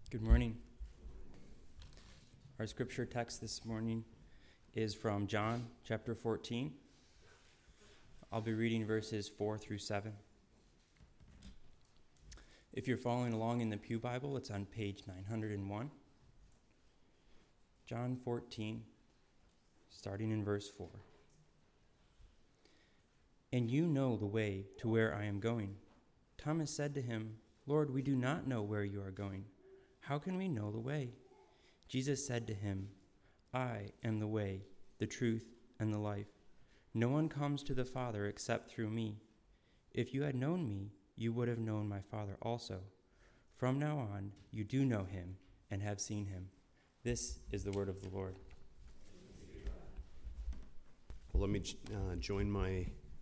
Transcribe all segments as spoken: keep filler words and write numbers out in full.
Good morning. Our scripture text this morning is from John chapter fourteen. I'll be reading verses four through seven. If you're following along in the Pew Bible, it's on page nine hundred one. John fourteen, starting in verse four. And you know the way to where I am going. Thomas said to him, Lord, we do not know where you are going. How can we know the way? Jesus said to him, I am the way, the truth, and the life. No one comes to the Father except through me. If you had known me, you would have known my Father also. From now on, you do know him and have seen him. This is the word of the Lord. Well, let me uh, join my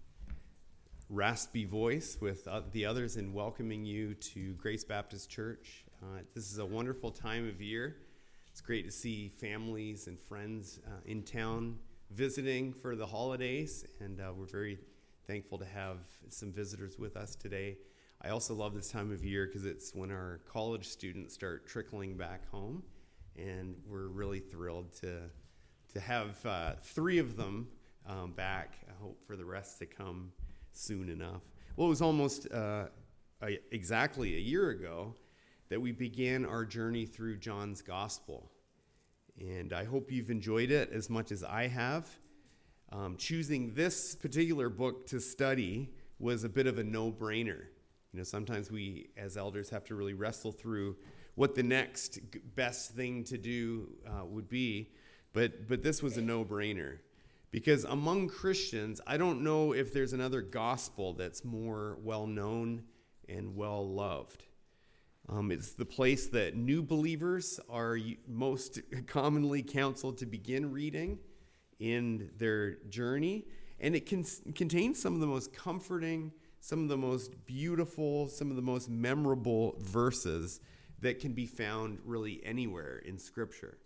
raspy voice with uh, the others in welcoming you to Grace Baptist Church. Uh, this is a wonderful time of year. It's great to see families and friends uh, in town visiting for the holidays, and uh, we're very thankful to have some visitors with us today. I also love this time of year because it's when our college students start trickling back home, and we're really thrilled to to have uh, three of them um, back. I hope for the rest to come soon enough. Well, it was almost uh, a, exactly a year ago that we began our journey through John's Gospel. And I hope you've enjoyed it as much as I have. Um, choosing this particular book to study was a bit of a no-brainer. You know, sometimes we as elders have to really wrestle through what the next best thing to do uh, would be. But, but this was a no-brainer. Because among Christians, I don't know if there's another gospel that's more well-known and well-loved. Um, it's the place that new believers are most commonly counseled to begin reading in their journey. And it can, contains some of the most comforting, some of the most beautiful, some of the most memorable verses that can be found really anywhere in Scripture.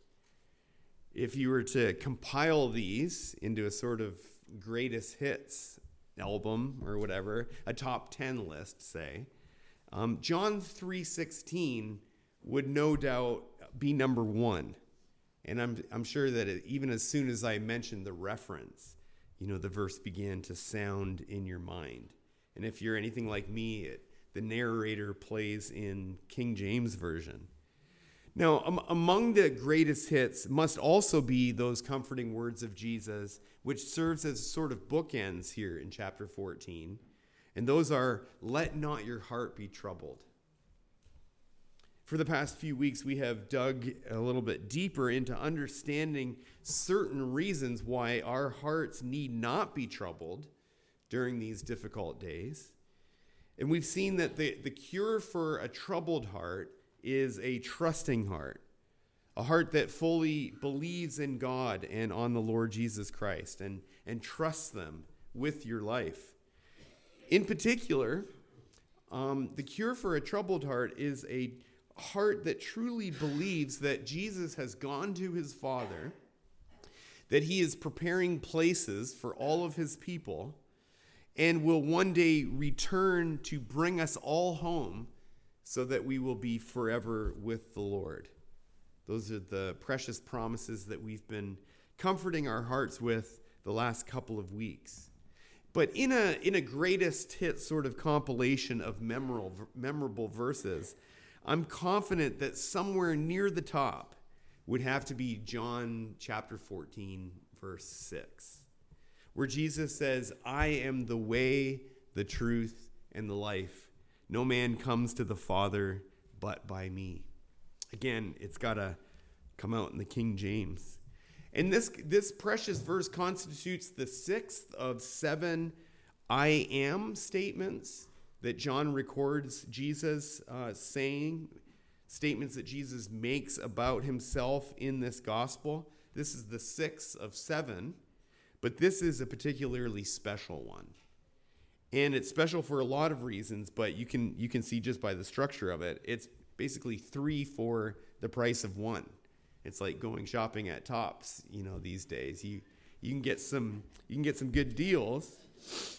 If you were to compile these into a sort of greatest hits album or whatever, a top ten list, say, um, John three sixteen would no doubt be number one. And I'm I'm sure that it, even as soon as I mentioned the reference, you know, the verse began to sound in your mind. And if you're anything like me, it, the narrator plays in King James Version. Now, um, among the greatest hits must also be those comforting words of Jesus, which serves as sort of bookends here in chapter fourteen. And those are, let not your heart be troubled. For the past few weeks, we have dug a little bit deeper into understanding certain reasons why our hearts need not be troubled during these difficult days. And we've seen that the, the cure for a troubled heart is a trusting heart, a heart that fully believes in God and on the Lord Jesus Christ and, and trusts them with your life. In particular, um, the cure for a troubled heart is a heart that truly believes that Jesus has gone to his Father, that he is preparing places for all of his people, and will one day return to bring us all home so that we will be forever with the Lord. Those are the precious promises that we've been comforting our hearts with the last couple of weeks. But in a in a greatest hit sort of compilation of memorable, memorable verses, I'm confident that somewhere near the top would have to be John chapter fourteen, verse six, where Jesus says, I am the way, the truth, and the life. No man comes to the Father but by me. Again, it's got to come out in the King James. And this, this precious verse constitutes the sixth of seven I am statements that John records Jesus uh, saying, statements that Jesus makes about himself in this gospel. This is the sixth of seven, but this is a particularly special one. And it's special for a lot of reasons, but you can you can see just by the structure of it, it's basically three for the price of one. It's like going shopping at Tops, you know, these days. You you can get some you can get some good deals.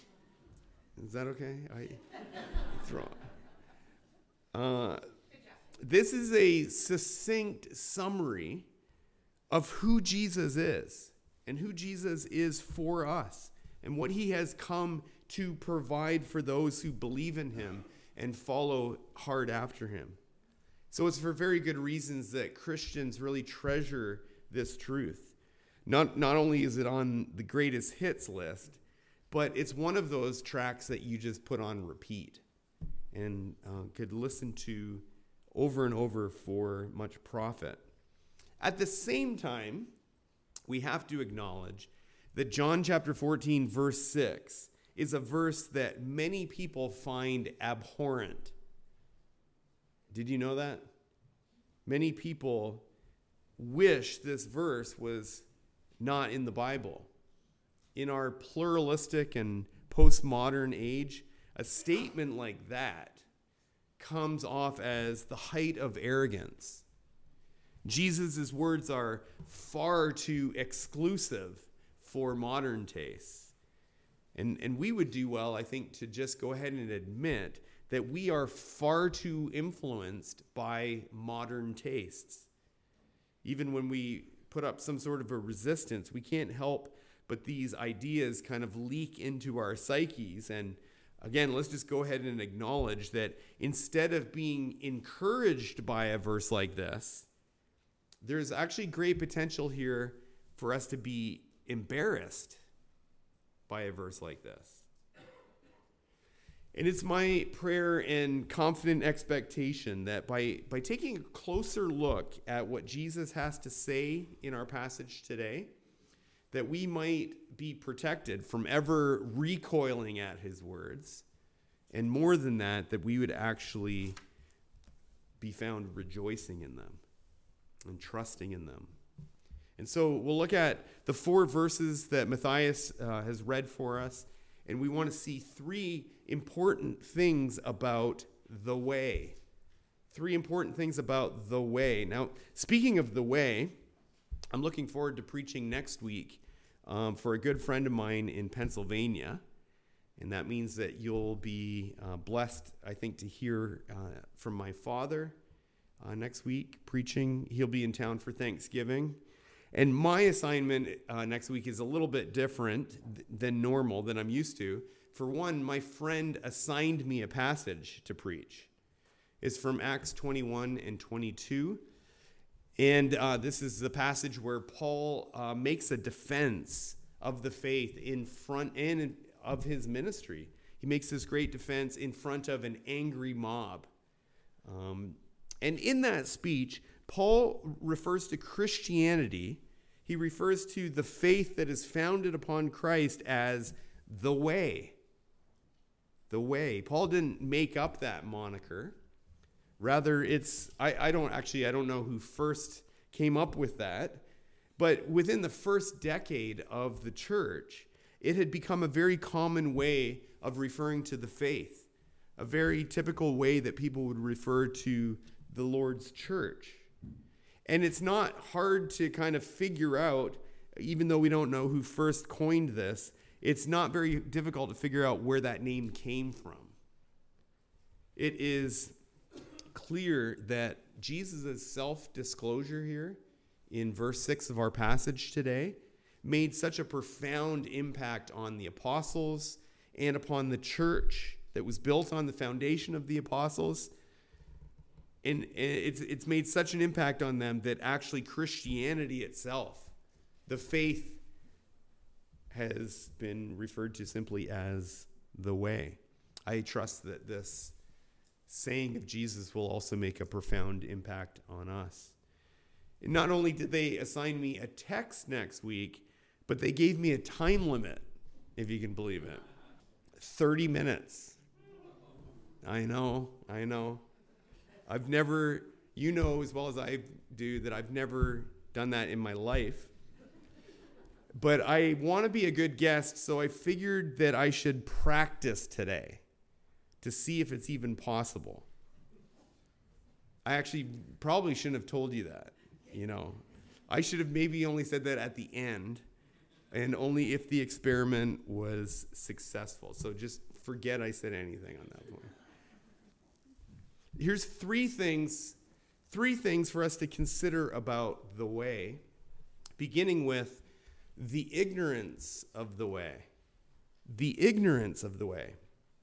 Is that okay? I throw. Uh, this is a succinct summary of who Jesus is and who Jesus is for us and what he has come to provide for those who believe in him and follow hard after him. So it's for very good reasons that Christians really treasure this truth. Not, not only is it on the greatest hits list, but it's one of those tracks that you just put on repeat and uh, could listen to over and over for much profit. At the same time, we have to acknowledge that John chapter fourteen, verse six, is a verse that many people find abhorrent. Did you know that? Many people wish this verse was not in the Bible. In our pluralistic and postmodern age, a statement like that comes off as the height of arrogance. Jesus' words are far too exclusive for modern tastes. And, and we would do well, I think, to just go ahead and admit that we are far too influenced by modern tastes. Even when we put up some sort of a resistance, we can't help but these ideas kind of leak into our psyches. And again, let's just go ahead and acknowledge that instead of being encouraged by a verse like this, there's actually great potential here for us to be embarrassed by a verse like this. And it's my prayer and confident expectation that by, by taking a closer look at what Jesus has to say in our passage today, that we might be protected from ever recoiling at his words. And more than that, that we would actually be found rejoicing in them and trusting in them. And so we'll look at the four verses that Matthias uh, has read for us, and we want to see three important things about the way. Three important things about the way. Now, speaking of the way, I'm looking forward to preaching next week um, for a good friend of mine in Pennsylvania. And that means that you'll be uh, blessed, I think, to hear uh, from my father uh, next week preaching. He'll be in town for Thanksgiving. And my assignment uh, next week is a little bit different th- than normal, than I'm used to. For one, my friend assigned me a passage to preach. It's from Acts twenty-one and twenty-two. And uh, this is the passage where Paul uh, makes a defense of the faith in front and of his ministry. He makes this great defense in front of an angry mob. Um, and in that speech, Paul refers to Christianity. He refers to the faith that is founded upon Christ as the way. The way. Paul didn't make up that moniker. Rather, it's, I, I don't actually, I don't know who first came up with that, but within the first decade of the church, it had become a very common way of referring to the faith, a very typical way that people would refer to the Lord's church. And it's not hard to kind of figure out, even though we don't know who first coined this, it's not very difficult to figure out where that name came from. It is clear that Jesus' self-disclosure here in verse six of our passage today made such a profound impact on the apostles and upon the church that was built on the foundation of the apostles. And it's it's made such an impact on them that actually Christianity itself, the faith, has been referred to simply as the way. I trust that this saying of Jesus will also make a profound impact on us. And not only did they assign me a text next week, but they gave me a time limit, if you can believe it. thirty minutes. I know, I know. I've never, you know as well as I do, that I've never done that in my life. But I want to be a good guest, so I figured that I should practice today to see if it's even possible. I actually probably shouldn't have told you that, you know. I should have maybe only said that at the end, and only if the experiment was successful. So just forget I said anything on that point. Here's three things three things for us to consider about the way, beginning with the ignorance of the way. The ignorance of the way.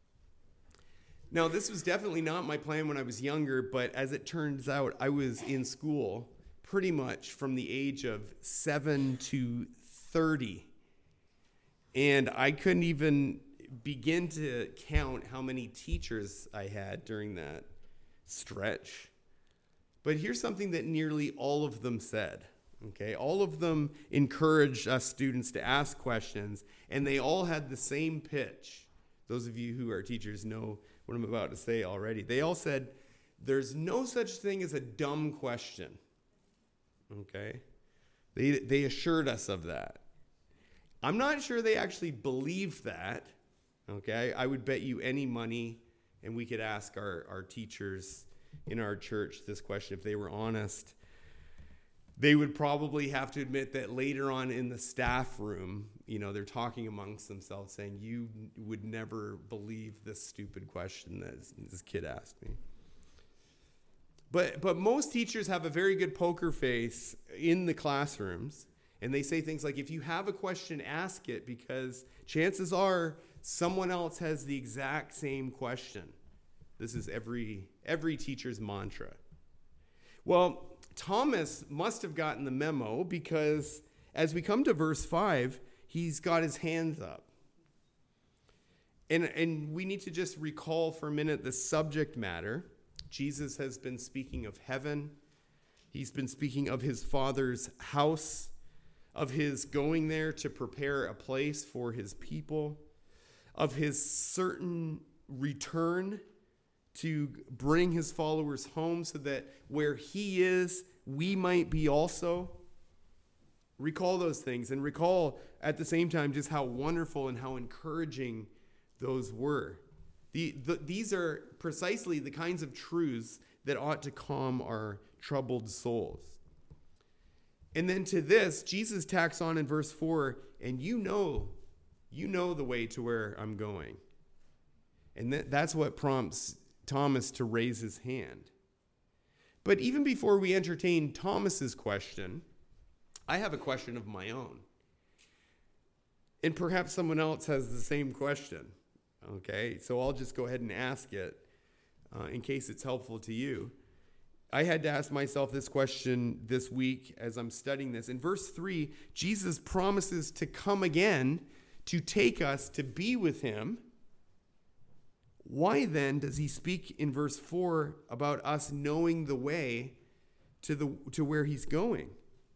Now, this was definitely not my plan when I was younger, but as it turns out, I was in school pretty much from the age of seven to thirty. And I couldn't even begin to count how many teachers I had during that stretch. But here's something that nearly all of them said. Okay, all of them encouraged us students to ask questions, and they all had the same pitch. Those of you who are teachers know what I'm about to say already. They all said, there's no such thing as a dumb question. Okay? They, they assured us of that. I'm not sure they actually believed that. Okay? I would bet you any money, and we could ask our, our teachers in our church this question if they were honest. They would probably have to admit that later on in the staff room, you know, they're talking amongst themselves saying, you would never believe this stupid question that this kid asked me. But but most teachers have a very good poker face in the classrooms, and they say things like, if you have a question, ask it, because chances are someone else has the exact same question. This is every every teacher's mantra. Well, Thomas must have gotten the memo, because as we come to verse five, he's got his hands up. And, and we need to just recall for a minute the subject matter. Jesus has been speaking of heaven. He's been speaking of his Father's house, of his going there to prepare a place for his people, of his certain return to bring his followers home so that where he is, we might be also. Recall those things, and recall at the same time just how wonderful and how encouraging those were. The, the, these are precisely the kinds of truths that ought to calm our troubled souls. And then to this, Jesus tacks on in verse four, and you know, you know the way to where I'm going. And that, that's what prompts Thomas to raise his hand. But even before we entertain Thomas's question, I have a question of my own. And perhaps someone else has the same question. Okay, so I'll just go ahead and ask it uh, in case it's helpful to you. I had to ask myself this question this week as I'm studying this. In verse three, Jesus promises to come again to take us to be with him. Why then does he speak in verse four about us knowing the way to the to where he's going?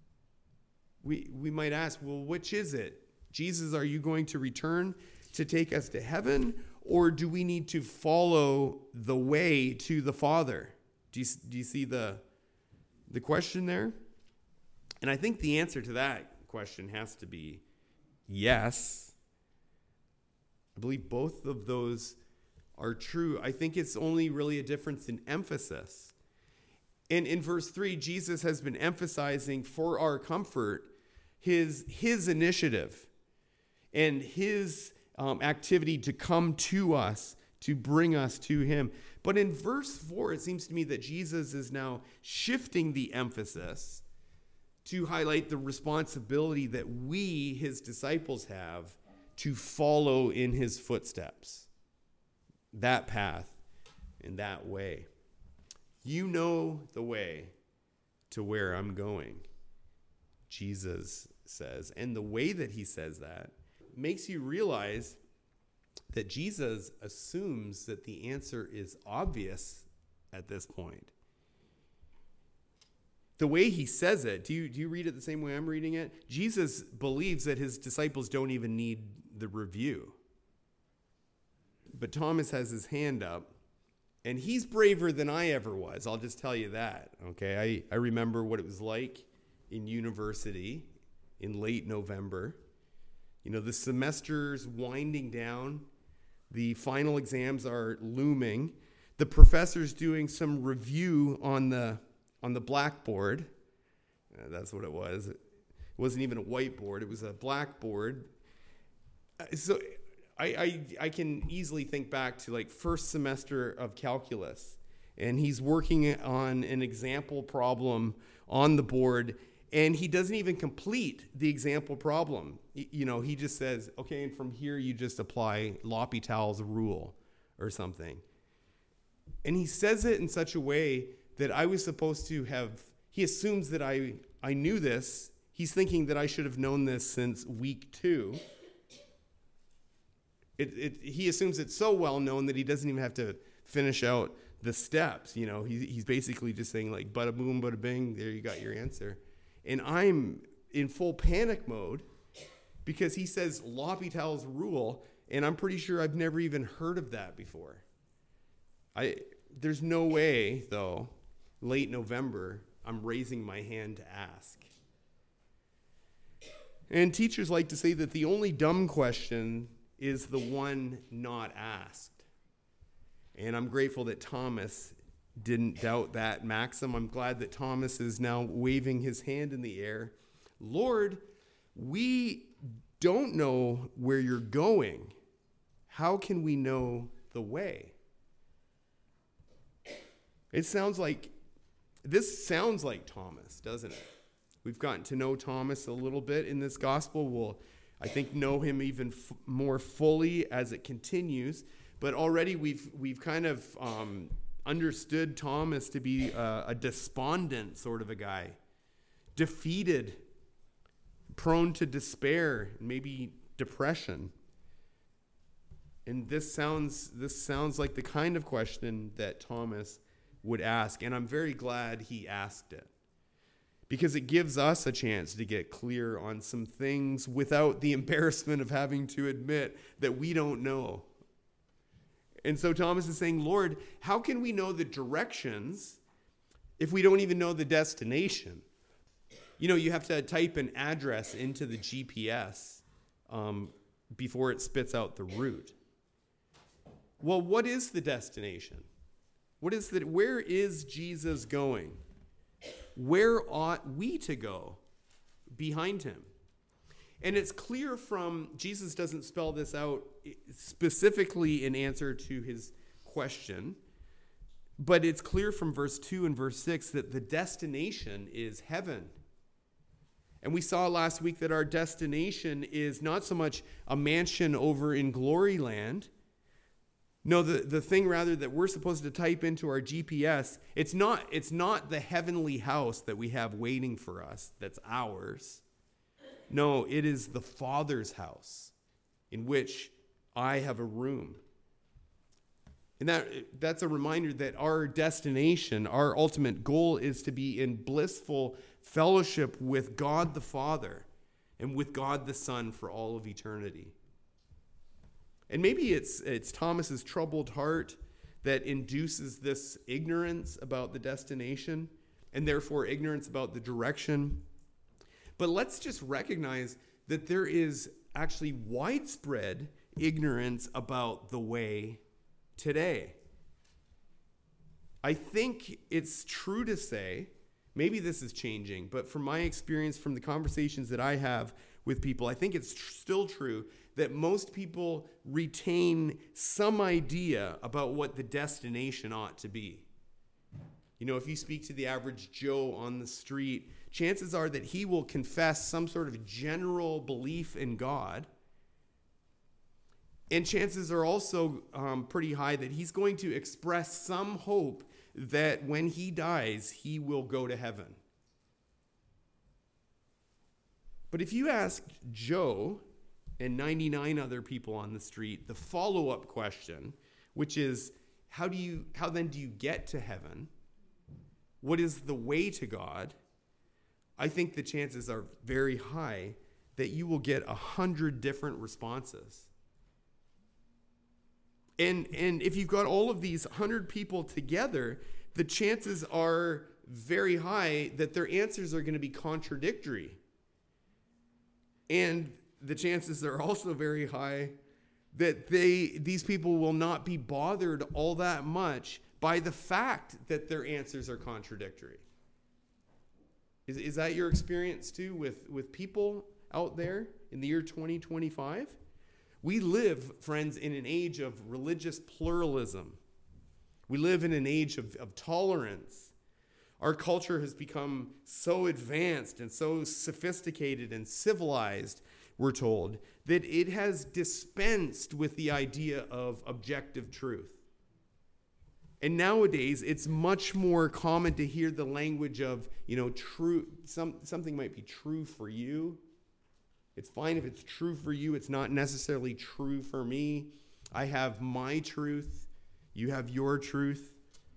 We we might ask, well, which is it? Jesus, are you going to return to take us to heaven, or do we need to follow the way to the Father? Do you, do you see the, the question there? And I think the answer to that question has to be yes. I believe both of those are true. I think it's only really a difference in emphasis. And in verse three, Jesus has been emphasizing for our comfort his, his initiative and his um, activity to come to us, to bring us to him. But in verse four, it seems to me that Jesus is now shifting the emphasis to highlight the responsibility that we, his disciples, have to follow in his footsteps. That path in that way. You know the way to where I'm going, Jesus says. And the way that he says that makes you realize that Jesus assumes that the answer is obvious at this point. The way he says it, do you, do you read it the same way I'm reading it? Jesus believes that his disciples don't even need the review. But Thomas has his hand up, and he's braver than I ever was. I'll just tell you that, okay? I, I remember what it was like in university in late November. You know, the semester's winding down. The final exams are looming. The professor's doing some review on the on the blackboard. Uh, that's what it was. It wasn't even a whiteboard. It was a blackboard. Uh, so I, I I can easily think back to like first semester of calculus. and he's working on an example problem on the board, and he doesn't even complete the example problem. You know, he just says, okay, and from here you just apply L'Hopital's rule or something. And he says it in such a way that I was supposed to have, he assumes that I, I knew this. He's thinking that I should have known this since week two. It, it, he assumes it's so well known that he doesn't even have to finish out the steps. You know, he, he's basically just saying like, bada boom, bada bing, there you got your answer. And I'm in full panic mode because he says L'Hopital's rule, and I'm pretty sure I've never even heard of that before. I there's no way, though, late November, I'm raising my hand to ask. And teachers like to say that the only dumb question is the one not asked. And I'm grateful that Thomas didn't doubt that maxim. I'm glad that Thomas is now waving his hand in the air. Lord, we don't know where you're going. How can we know the way? It sounds like, this sounds like Thomas, doesn't it? We've gotten to know Thomas a little bit in this gospel. We'll, I think, know him even f- more fully as it continues. But already we've we've kind of um, understood Thomas to be a, a despondent sort of a guy, defeated, prone to despair, maybe depression. And this sounds this sounds like the kind of question that Thomas would ask, and I'm very glad he asked it, because it gives us a chance to get clear on some things without the embarrassment of having to admit that we don't know. And so Thomas is saying, Lord, how can we know the directions if we don't even know the destination? You know, you have to type an address into the G P S um, before it spits out the route. Well, what is the destination? What is that? Where is Jesus going? Where ought we to go behind him? And it's clear from, Jesus doesn't spell this out specifically in answer to his question, but it's clear from verse two and verse six that the destination is heaven. And we saw last week that our destination is not so much a mansion over in glory land. No, the, the thing rather that we're supposed to type into our G P S, it's not, it's not the heavenly house that we have waiting for us that's ours. No, it is the Father's house in which I have a room. And that that's a reminder that our destination, our ultimate goal is to be in blissful fellowship with God the Father and with God the Son for all of eternity. And maybe it's it's Thomas's troubled heart that induces this ignorance about the destination and therefore ignorance about the direction. But let's just recognize that there is actually widespread ignorance about the way today. I think it's true to say, maybe this is changing, but from my experience, from the conversations that I have with people, I think it's tr- still true that most people retain some idea about what the destination ought to be. You know, if you speak to the average Joe on the street, chances are that he will confess some sort of general belief in God. And chances are also um, pretty high that he's going to express some hope that when he dies, he will go to heaven. But if you ask Joe and ninety-nine other people on the street the follow-up question, which is, how do you, how then do you get to heaven? What is the way to God? I think the chances are very high that you will get a hundred different responses. And, and if you've got all of these hundred people together, the chances are very high that their answers are going to be contradictory. And the chances are also very high that they these people will not be bothered all that much by the fact that their answers are contradictory. Is, is that your experience too with, with people out there in the year twenty twenty-five? We live, friends, in an age of religious pluralism, We live in an age of, of tolerance. Our culture has become so advanced and so sophisticated and civilized, we're told, that it has dispensed with the idea of objective truth. And nowadays, it's much more common to hear the language of, you know, true, some, something might be true for you. It's fine if it's true for you. It's not necessarily true for me. I have my truth. You have your truth.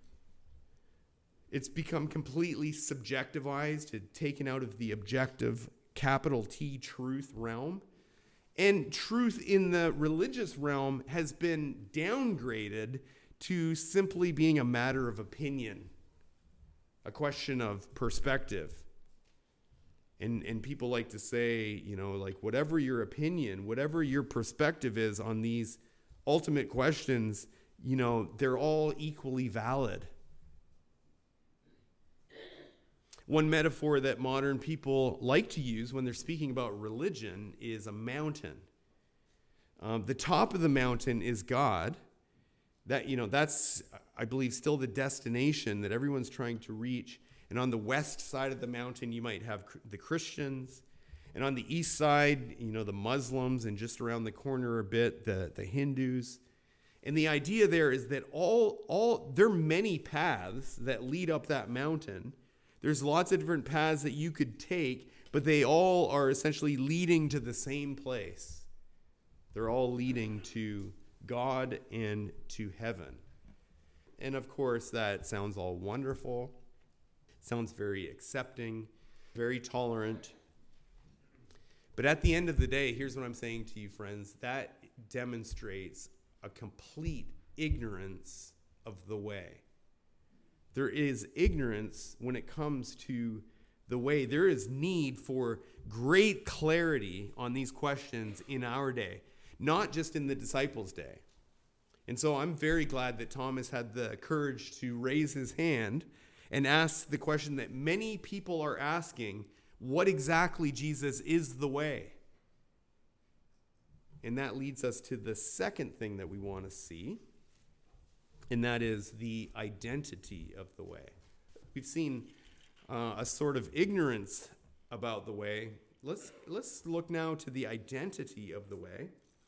It's become completely subjectivized and taken out of the objective, capital T, truth realm. And truth in the religious realm has been downgraded to simply being a matter of opinion, a question of perspective. And and people like to say, you know, like whatever your opinion, whatever your perspective is on these ultimate questions, you know, they're all equally valid. One metaphor that modern people like to use when they're speaking about religion is a mountain. Um, the top of the mountain is God. That, you know, that's, I believe, still the destination that everyone's trying to reach. And on the west side of the mountain, you might have the Christians. And on the east side, you know, the Muslims, and just around the corner a bit, the, the Hindus. And the idea there is that all, all, there are many paths that lead up that mountain. There's lots of different paths that you could take, but they all are essentially leading to the same place. They're all leading to God and to heaven. And of course, that sounds all wonderful. Sounds very accepting, very tolerant. But at the end of the day, here's what I'm saying to you, friends. That demonstrates a complete ignorance of the way. There is ignorance when it comes to the way. There is need for great clarity on these questions in our day, not just in the disciples' day. And so I'm very glad that Thomas had the courage to raise his hand and ask the question that many people are asking, what exactly, Jesus, is the way? And that leads us to the second thing that we want to see, and that is the identity of the way. We've seen uh, a sort of ignorance about the way. Let's, let's look now to the identity of the way.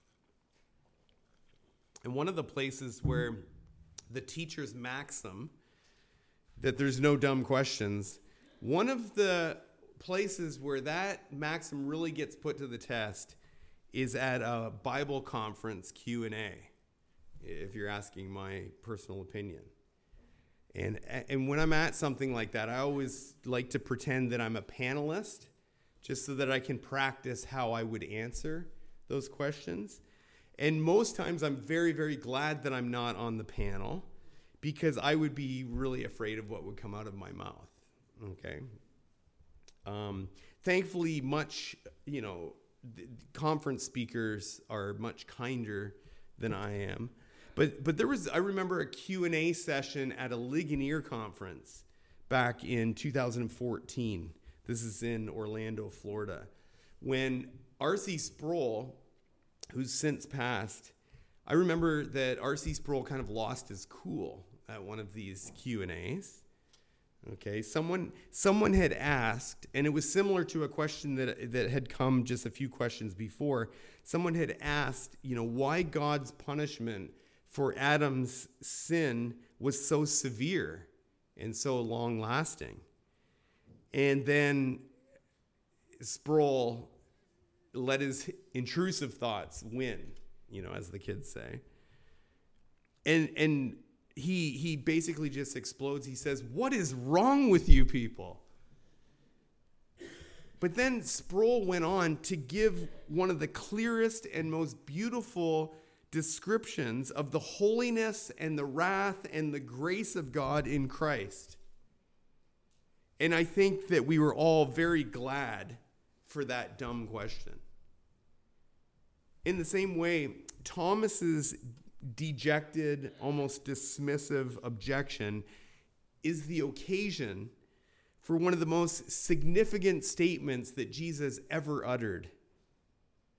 And one of the places where the teacher's maxim, that there's no dumb questions, one of the places where that maxim really gets put to the test is at a Bible conference Q and A, if you're asking my personal opinion. And, and when I'm at something like that, I always like to pretend that I'm a panelist, just so that I can practice how I would answer those questions. And most times I'm very, very glad that I'm not on the panel, because I would be really afraid of what would come out of my mouth, okay? Um, thankfully, much, you know, conference speakers are much kinder than I am. But but there was, I remember a Q and A session at a Ligonier conference back in two thousand fourteen. This is in Orlando, Florida, when R C Sproul, who's since passed, I remember that R C Sproul kind of lost his cool at one of these Q and A's. Okay, someone someone had asked, and it was similar to a question that that had come just a few questions before. Someone had asked, you know, why God's punishment for Adam's sin was so severe and so long-lasting. And then Sproul let his intrusive thoughts win, you know, as the kids say. And and he he basically just explodes. He says, "What is wrong with you people?" But then Sproul went on to give one of the clearest and most beautiful descriptions of the holiness and the wrath and the grace of God in Christ. And I think that we were all very glad for that dumb question. In the same way, Thomas's dejected, almost dismissive objection is the occasion for one of the most significant statements that Jesus ever uttered.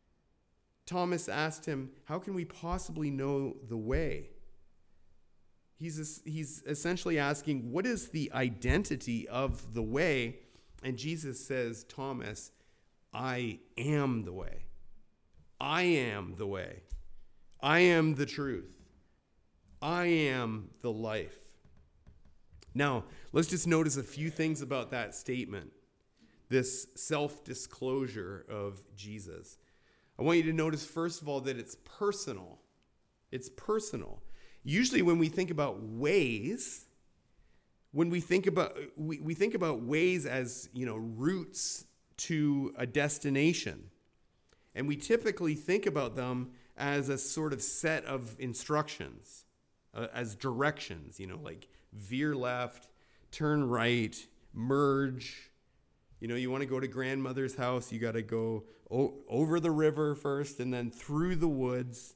Thomas asked him, "How can we possibly know the way?" He's, he's essentially asking, what is the identity of the way? And Jesus says, Thomas, I am the way. I am the way. I am the truth. I am the life. Now, let's just notice a few things about that statement, this self-disclosure of Jesus. I want you to notice, first of all, that it's personal. It's personal. Usually when we think about ways, when we think about we, we think about ways as, you know, routes to a destination. And we typically think about them as a sort of set of instructions, uh, as directions, you know, like veer left, turn right, merge. You know, you want to go to grandmother's house, you got to go o- over the river first and then through the woods.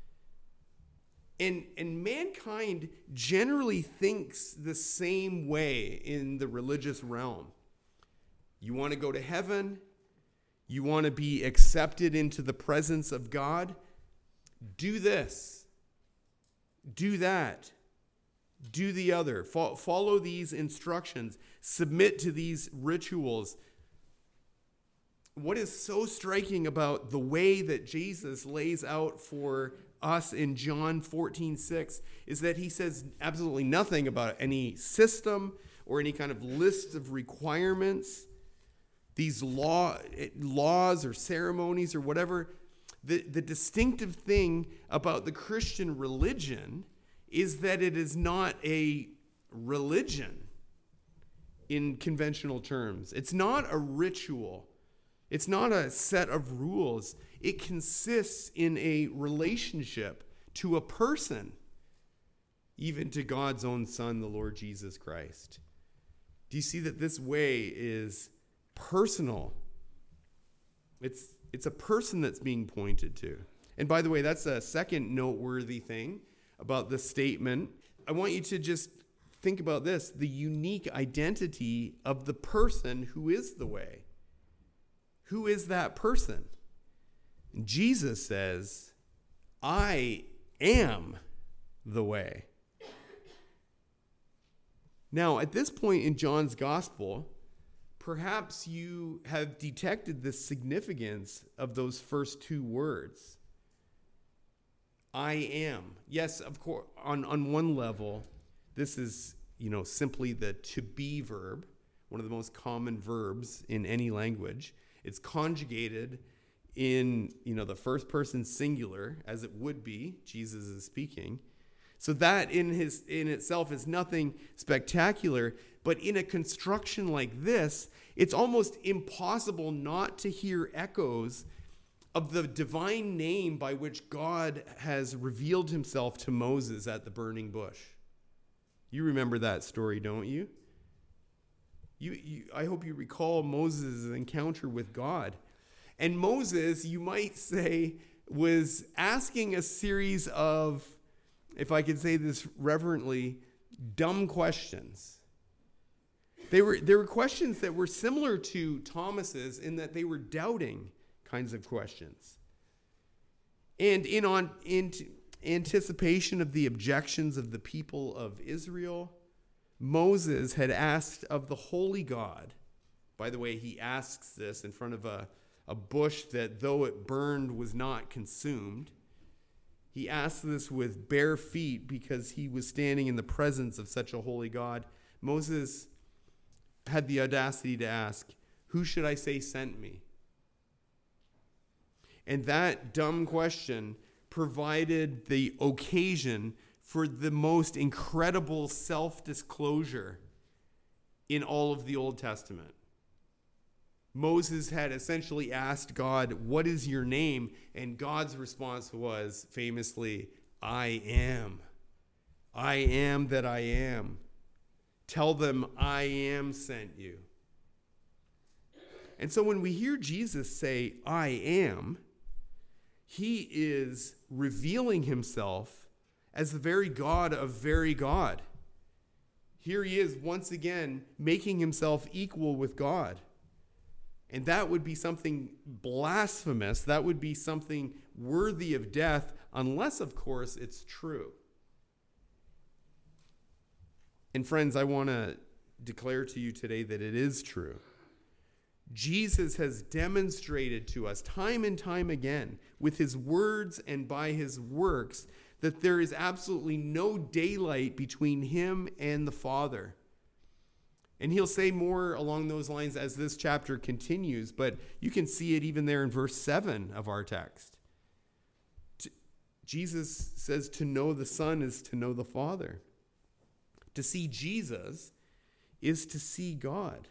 And, and mankind generally thinks the same way in the religious realm. You want to go to heaven, you want to be accepted into the presence of God, do this, do that, do the other. Fo- follow these instructions, submit to these rituals. What is so striking about the way that Jesus lays out for us in John fourteen six is that he says absolutely nothing about any system or any kind of list of requirements, these law, laws or ceremonies or whatever. The, the distinctive thing about the Christian religion is that it is not a religion in conventional terms. It's not a ritual. It's not a set of rules. It consists in a relationship to a person, even to God's own Son, the Lord Jesus Christ. Do you see that this way is personal? It's, it's a person that's being pointed to. And by the way, that's a second noteworthy thing about the statement. I want you to just think about this, the unique identity of the person who is the way. Who is that person? And Jesus says, I am the way. Now, at this point in John's gospel, perhaps you have detected the significance of those first two words. I am. Yes, of course, on, on one level, this is, you know, simply the to be verb, one of the most common verbs in any language. It's conjugated in, you know, the first person singular, as it would be. Jesus is speaking. So that in his in itself is nothing spectacular. But in a construction like this, it's almost impossible not to hear echoes of the divine name by which God has revealed himself to Moses at the burning bush. You remember that story, don't you? You, you, I hope you recall Moses' encounter with God. And Moses, you might say, was asking a series of, if I could say this reverently, dumb questions. They were, they were questions that were similar to Thomas's in that they were doubting kinds of questions. And in, on, in anticipation of the objections of the people of Israel, Moses had asked of the holy God. By the way, he asks this in front of a, a bush that, though it burned, was not consumed. He asked this with bare feet because he was standing in the presence of such a holy God. Moses had the audacity to ask, who should I say sent me? And that dumb question provided the occasion for the most incredible self-disclosure in all of the Old Testament. Moses had essentially asked God, what is your name? And God's response was famously, I am. I am that I am. Tell them I am sent you. And so when we hear Jesus say, I am, he is revealing himself as the very God of very God. Here he is once again making himself equal with God. And that would be something blasphemous. That would be something worthy of death, unless, of course, it's true. And friends, I want to declare to you today that it is true. Jesus has demonstrated to us time and time again with his words and by his works that there is absolutely no daylight between him and the Father. And he'll say more along those lines as this chapter continues, but you can see it even there in verse seven of our text. T- Jesus says to know the Son is to know the Father. To see Jesus is to see God.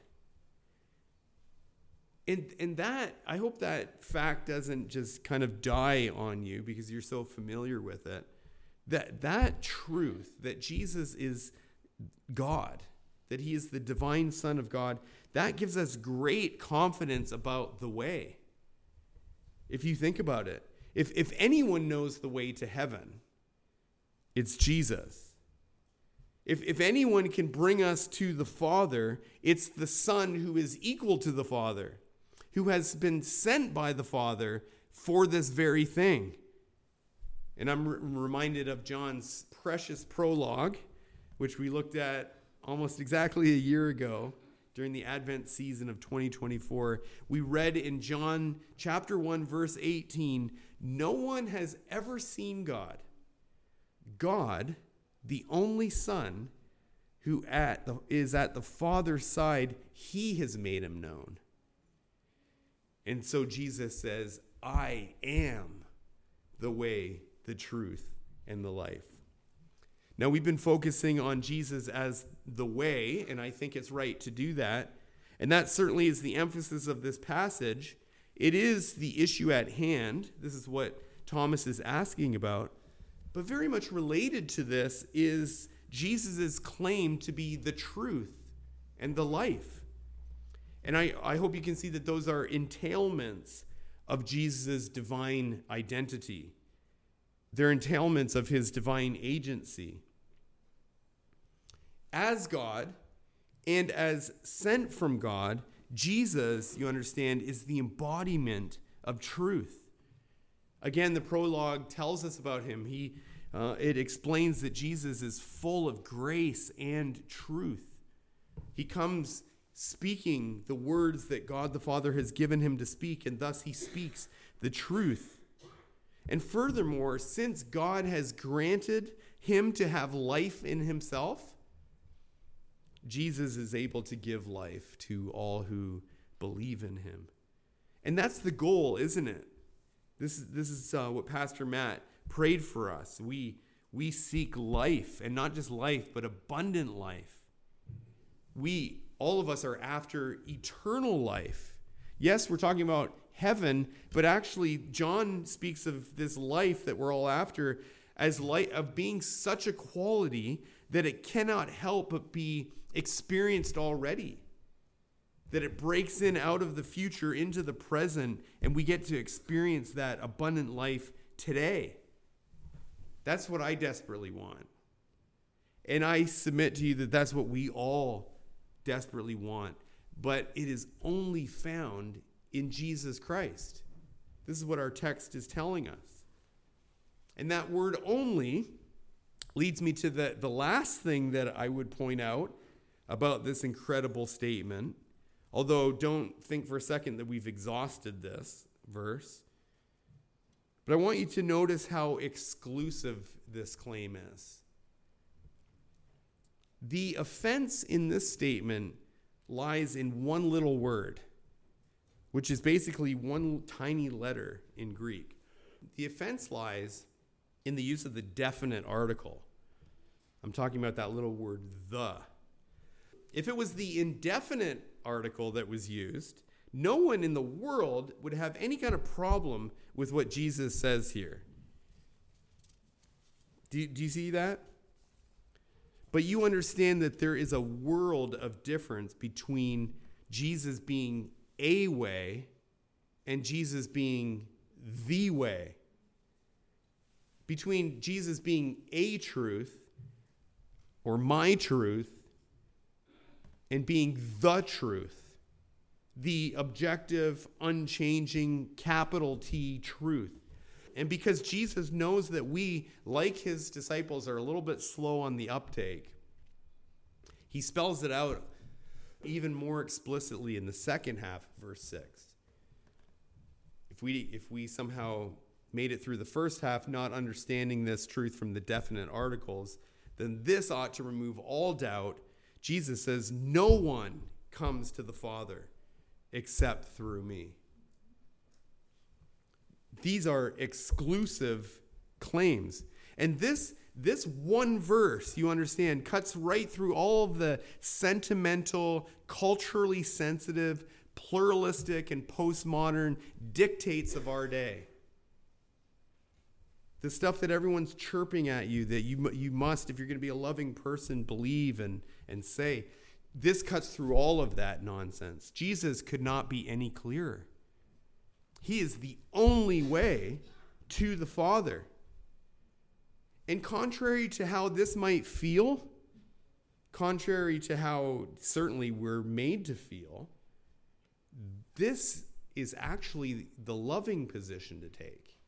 And, and that, I hope that fact doesn't just kind of die on you because you're so familiar with it. That, that truth, that Jesus is God, that he is the divine Son of God, that gives us great confidence about the way. If you think about it, if, if anyone knows the way to heaven, it's Jesus. If, if anyone can bring us to the Father, it's the Son who is equal to the Father, who has been sent by the Father for this very thing. And I'm re- reminded of John's precious prologue, which we looked at almost exactly a year ago during the Advent season of twenty twenty-four. We read in John chapter one, verse eighteen, no one has ever seen God. God, the only Son, who at the, is at the Father's side, he has made him known. And so Jesus says, I am the way, the truth, and the life. Now, we've been focusing on Jesus as the way, and I think it's right to do that. And that certainly is the emphasis of this passage. It is the issue at hand. This is what Thomas is asking about. But very much related to this is Jesus' claim to be the truth and the life. And I, I hope you can see that those are entailments of Jesus' divine identity. They're entailments of his divine agency. As God and as sent from God, Jesus, you understand, is the embodiment of truth. Again, the prologue tells us about him. He, uh, it explains that Jesus is full of grace and truth. He comes speaking the words that God the Father has given him to speak, and thus he speaks the truth. And furthermore, since God has granted him to have life in himself, Jesus is able to give life to all who believe in him. And that's the goal, isn't it? This is, this is uh, what Pastor Matt prayed for us. We, we seek life, and not just life, but abundant life. We, all of us, are after eternal life. Yes, we're talking about heaven, but actually John speaks of this life that we're all after as light of being such a quality that it cannot help but be experienced already. That it breaks in out of the future into the present, and we get to experience that abundant life today. That's what I desperately want. And I submit to you that that's what we all desperately want. But it is only found in Jesus Christ. This is what our text is telling us. And that word only leads me to the, the last thing that I would point out about this incredible statement. Although don't think for a second that we've exhausted this verse. But I want you to notice how exclusive this claim is. The offense in this statement lies in one little word, which is basically one tiny letter in Greek. The offense lies in the use of the definite article. I'm talking about that little word, the. If it was the indefinite article that was used, no one in the world would have any kind of problem with what Jesus says here. Do, do you see that? But you understand that there is a world of difference between Jesus being a way and Jesus being the way. Between Jesus being a truth or my truth and being the truth, the objective, unchanging, capital T truth. And because Jesus knows that we, like his disciples, are a little bit slow on the uptake, He spells it out even more explicitly in the second half of verse six. If we, if we somehow made it through the first half not understanding this truth from the definite articles, then this ought to remove all doubt. Jesus says, no one comes to the Father except through me. These are exclusive claims. And this, this one verse, you understand, cuts right through all of the sentimental, culturally sensitive, pluralistic, and postmodern dictates of our day. The stuff that everyone's chirping at you, that you, you must, if you're going to be a loving person, believe and, and say. This cuts through all of that nonsense. Jesus could not be any clearer. He is the only way to the Father. And contrary to how this might feel, contrary to how certainly we're made to feel, this is actually the loving position to take.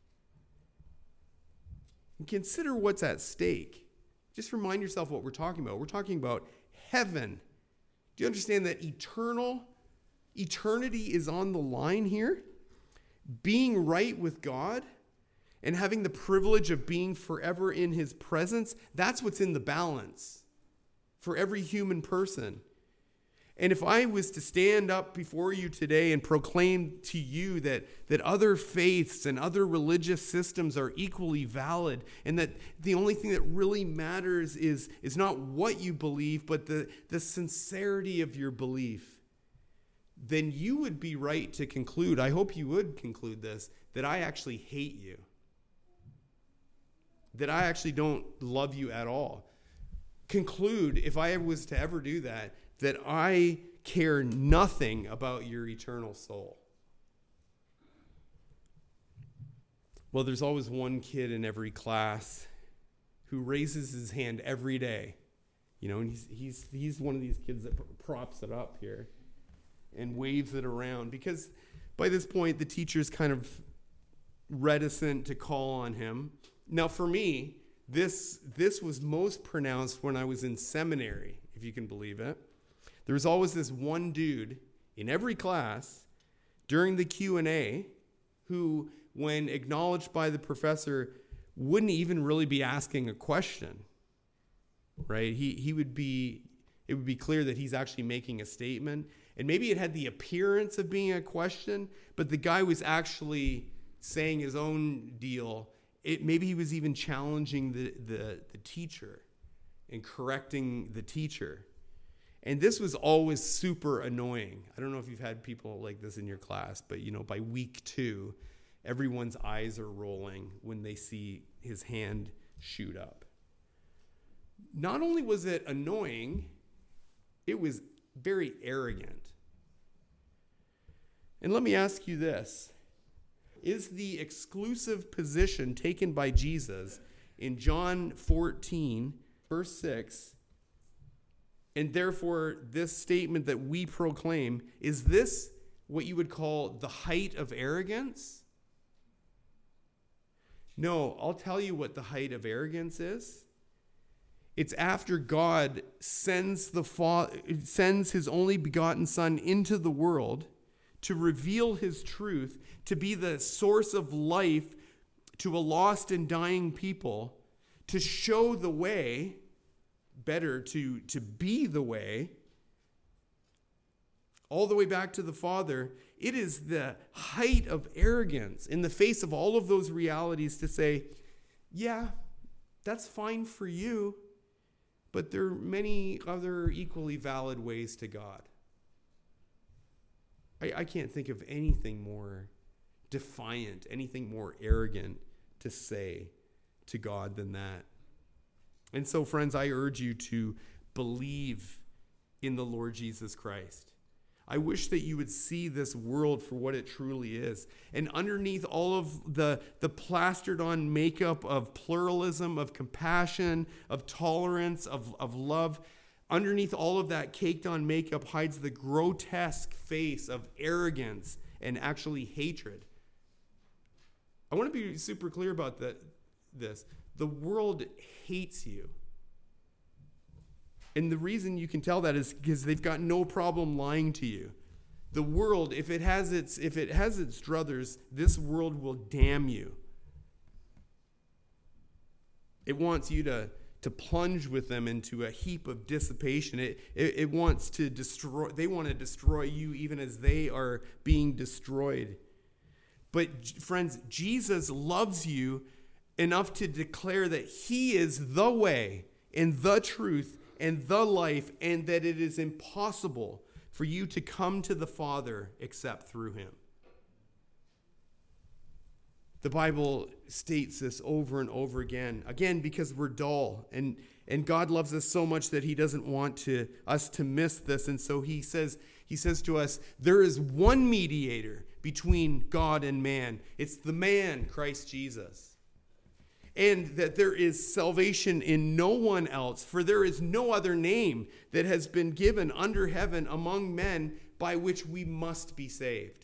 And consider what's at stake. Just remind yourself what we're talking about. We're talking about heaven. Do you understand that eternal, eternity is on the line here? Being right with God and having the privilege of being forever in his presence, that's what's in the balance for every human person. And if I was to stand up before you today and proclaim to you that, that other faiths and other religious systems are equally valid, and that the only thing that really matters is, is not what you believe, but the, the sincerity of your belief, then you would be right to conclude, I hope you would conclude this, that I actually hate you. That I actually don't love you at all. Conclude, if I was to ever do that, that I care nothing about your eternal soul. Well, there's always one kid in every class who raises his hand every day. You know, and he's he's he's one of these kids that props it up here and waves it around, because by this point the teacher's kind of reticent to call on him. Now for me, this this was most pronounced when I was in seminary, if you can believe it. There was always this one dude in every class during the Q and A who, when acknowledged by the professor, wouldn't even really be asking a question, right? He he would be, it would be clear that he's actually making a statement. And maybe it had the appearance of being a question, but the guy was actually saying his own deal. It, maybe he was even challenging the, the, the teacher and correcting the teacher. And this was always super annoying. I don't know if you've had people like this in your class, but you know, by week two, everyone's eyes are rolling when they see his hand shoot up. Not only was it annoying, it was very arrogant. And let me ask you this. Is the exclusive position taken by Jesus in John fourteen, verse six, and therefore this statement that we proclaim, is this what you would call the height of arrogance? No, I'll tell you what the height of arrogance is. It's after God sends the fa- sends his only begotten Son into the world to reveal his truth, to be the source of life to a lost and dying people, to show the way, better to, to be the way, all the way back to the Father. It is the height of arrogance in the face of all of those realities to say, yeah, that's fine for you, but there are many other equally valid ways to God. I, I can't think of anything more defiant, anything more arrogant to say to God than that. And so, friends, I urge you to believe in the Lord Jesus Christ. I wish that you would see this world for what it truly is. And underneath all of the, the plastered on makeup of pluralism, of compassion, of tolerance, of, of love, underneath all of that caked on makeup hides the grotesque face of arrogance and actually hatred. I want to be super clear about that, this. The world hates you. And the reason you can tell that is because they've got no problem lying to you. The world, if it has its if it has its druthers, this world will damn you. It wants you to, to plunge with them into a heap of dissipation. It, it it wants to destroy, they want to destroy you even as they are being destroyed. But friends, Jesus loves you enough to declare that he is the way and the truth and the life, and that it is impossible for you to come to the Father except through him. The Bible states this over and over again, again, because we're dull, and, and God loves us so much that he doesn't want to, us to miss this. And so he says, he says to us, there is one mediator between God and man. It's the man, Christ Jesus. And that there is salvation in no one else, for there is no other name that has been given under heaven among men by which we must be saved.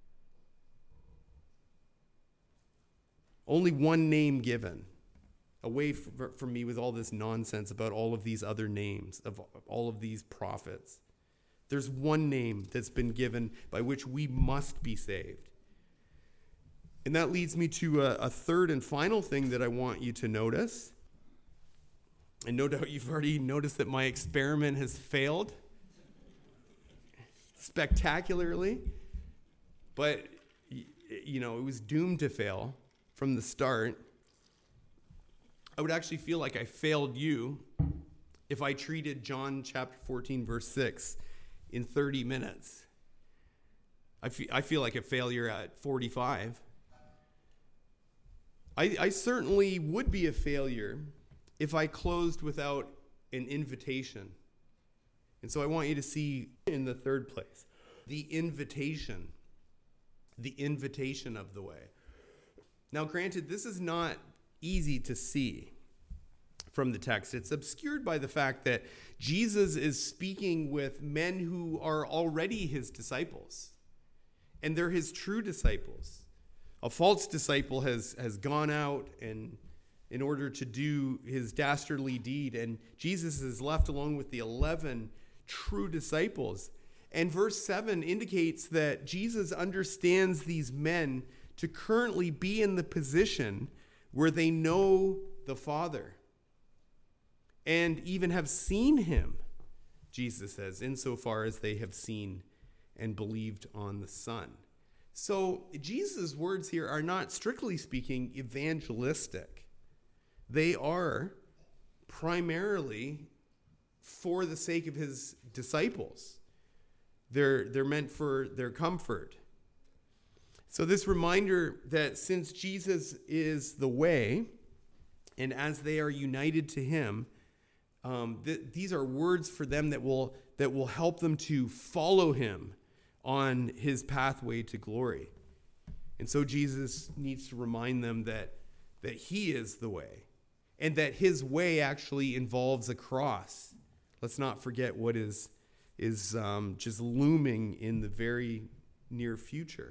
Only one name given. Away from me with all this nonsense about all of these other names, of all of these prophets. There's one name that's been given by which we must be saved. And that leads me to a, a third and final thing that I want you to notice. And no doubt you've already noticed that my experiment has failed spectacularly. But, you know, it was doomed to fail from the start. I would actually feel like I failed you if I treated John chapter fourteen, verse six in thirty minutes. I feel, I feel like a failure at forty-five. I, I certainly would be a failure if I closed without an invitation. And so I want you to see in the third place, the invitation, the invitation of the way. Now, granted, this is not easy to see from the text. It's obscured by the fact that Jesus is speaking with men who are already his disciples, and they're his true disciples. A false disciple has, has gone out and in order to do his dastardly deed, and Jesus is left alone with the eleven true disciples. And verse seven indicates that Jesus understands these men to currently be in the position where they know the Father and even have seen him, Jesus says, insofar as they have seen and believed on the Son. So Jesus' words here are not, strictly speaking, evangelistic. They are primarily for the sake of his disciples. They're, they're meant for their comfort. So this reminder that since Jesus is the way, and as they are united to him, um, th- these are words for them that will that will help them to follow him on his pathway to glory. And so Jesus needs to remind them that, that he is the way, and that his way actually involves a cross. Let's not forget what is, is um, just looming in the very near future.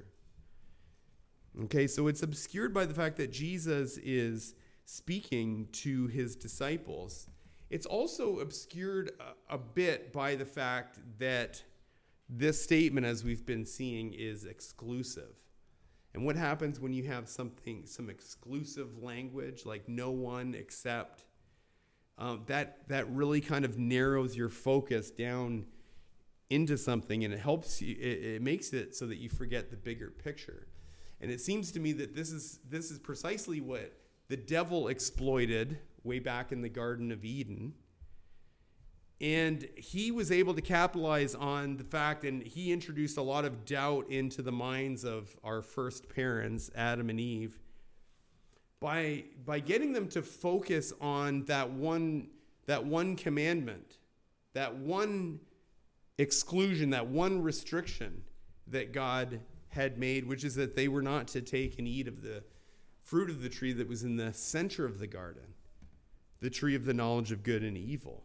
Okay, so it's obscured by the fact that Jesus is speaking to his disciples. It's also obscured a, a bit by the fact that this statement, as we've been seeing, is exclusive. And what happens when you have something, some exclusive language, like no one except, um, that, that really kind of narrows your focus down into something, and it helps you, it, it makes it so that you forget the bigger picture. And it seems to me that this is this is precisely what the devil exploited way back in the Garden of Eden. And he was able to capitalize on the fact, and he introduced a lot of doubt into the minds of our first parents, Adam and Eve, by by getting them to focus on that one that one commandment, that one exclusion, that one restriction that God had made, which is that they were not to take and eat of the fruit of the tree that was in the center of the garden, the tree of the knowledge of good and evil.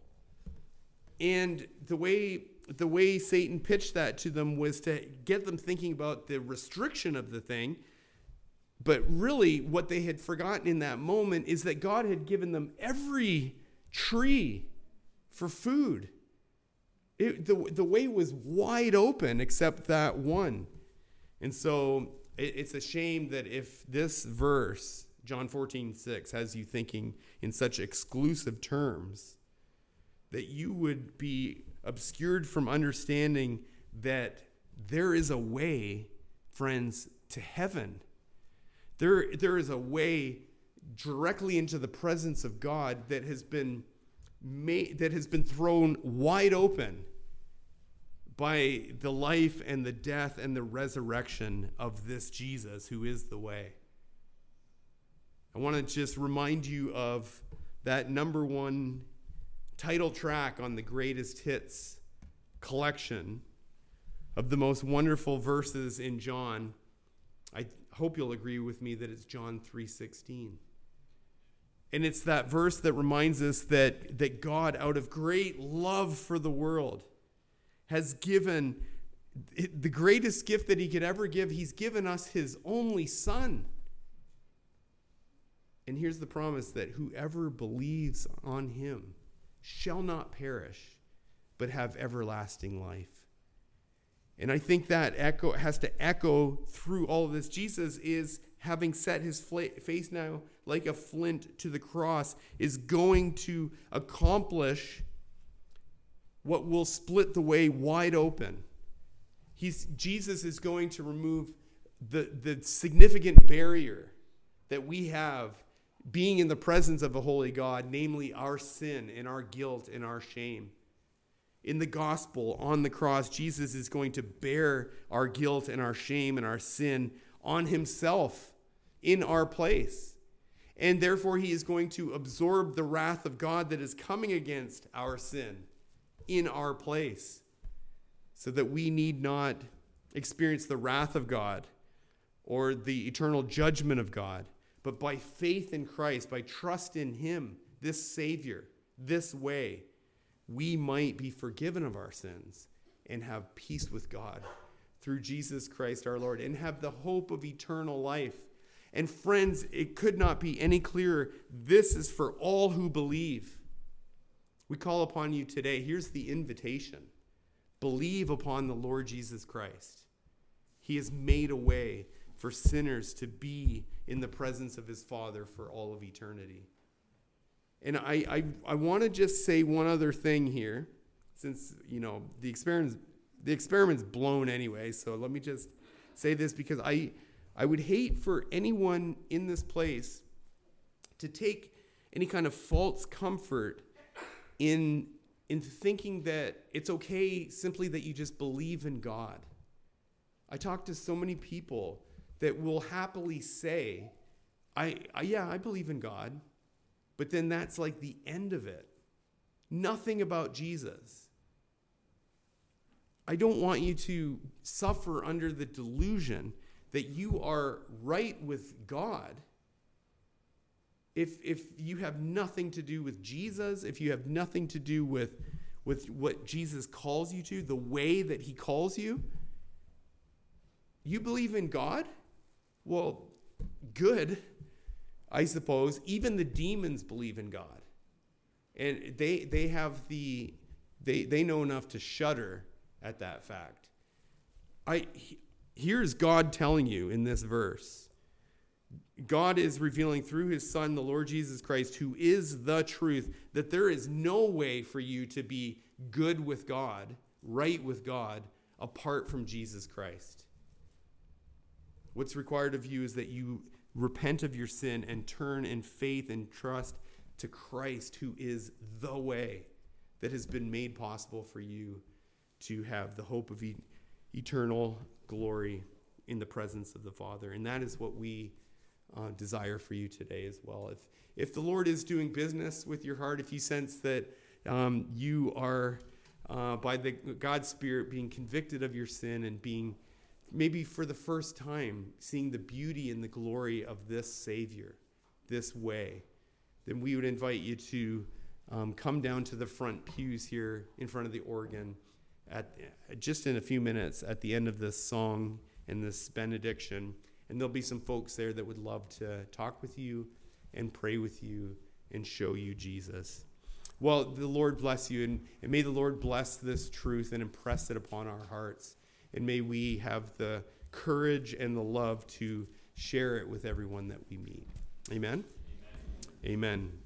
And the way the way Satan pitched that to them was to get them thinking about the restriction of the thing. But really, what they had forgotten in that moment is that God had given them every tree for food. It, the, the way was wide open except that one. And so it, it's a shame that if this verse, John fourteen six, has you thinking in such exclusive terms, that you would be obscured from understanding that there is a way, friends, to heaven. There, there is a way directly into the presence of God that has been made, that has been thrown wide open by the life and the death and the resurrection of this Jesus who is the way. I want to just remind you of that number one title track on the Greatest Hits collection of the most wonderful verses in John. I hope you'll agree with me that it's John three sixteen. And it's that verse that reminds us that, that God, out of great love for the world, has given the greatest gift that he could ever give. He's given us his only Son. And here's the promise that whoever believes on him shall not perish, but have everlasting life. And I think that echo has to echo through all of this. Jesus is, having set his face now like a flint to the cross, is going to accomplish what will split the way wide open. He's, Jesus is going to remove the, the significant barrier that we have being in the presence of a holy God, namely our sin and our guilt and our shame. In the gospel, on the cross, Jesus is going to bear our guilt and our shame and our sin on himself in our place. And therefore, he is going to absorb the wrath of God that is coming against our sin in our place, so that we need not experience the wrath of God or the eternal judgment of God, but by faith in Christ, by trust in him, this Savior, this way, we might be forgiven of our sins and have peace with God through Jesus Christ our Lord, and have the hope of eternal life. And friends, it could not be any clearer. This is for all who believe. We call upon you today. Here's the invitation. Believe upon the Lord Jesus Christ. He has made a way for sinners to be in the presence of his Father for all of eternity. And I, I, I want to just say one other thing here, since, you know, the experiment's, the experiment's blown anyway. So let me just say this, because I, I would hate for anyone in this place to take any kind of false comfort in, in thinking that it's okay simply that you just believe in God. I talk to so many people that will happily say, I, I yeah, I believe in God. But then that's like the end of it. Nothing about Jesus. I don't want you to suffer under the delusion that you are right with God if, if you have nothing to do with Jesus, if you have nothing to do with, with what Jesus calls you to, the way that he calls you. You believe in God? Well, good. I suppose even the demons believe in God, and they they have the they they know enough to shudder at that fact. I here's God telling you in this verse. God is revealing through his Son, the Lord Jesus Christ, who is the truth, that there is no way for you to be good with God, right with God, apart from Jesus Christ. What's required of you is that you repent of your sin and turn in faith and trust to Christ, who is the way that has been made possible for you to have the hope of e- eternal glory in the presence of the Father. And that is what we uh, desire for you today as well. If if the Lord is doing business with your heart, if you sense that um, you are, uh, by the God's Spirit, being convicted of your sin and being maybe for the first time seeing the beauty and the glory of this Savior, this way, then we would invite you to um, come down to the front pews here in front of the organ at just in a few minutes at the end of this song and this benediction. And there'll be some folks there that would love to talk with you and pray with you and show you Jesus. Well, the Lord bless you, and, and may the Lord bless this truth and impress it upon our hearts. And may we have the courage and the love to share it with everyone that we meet. Amen? Amen. Amen.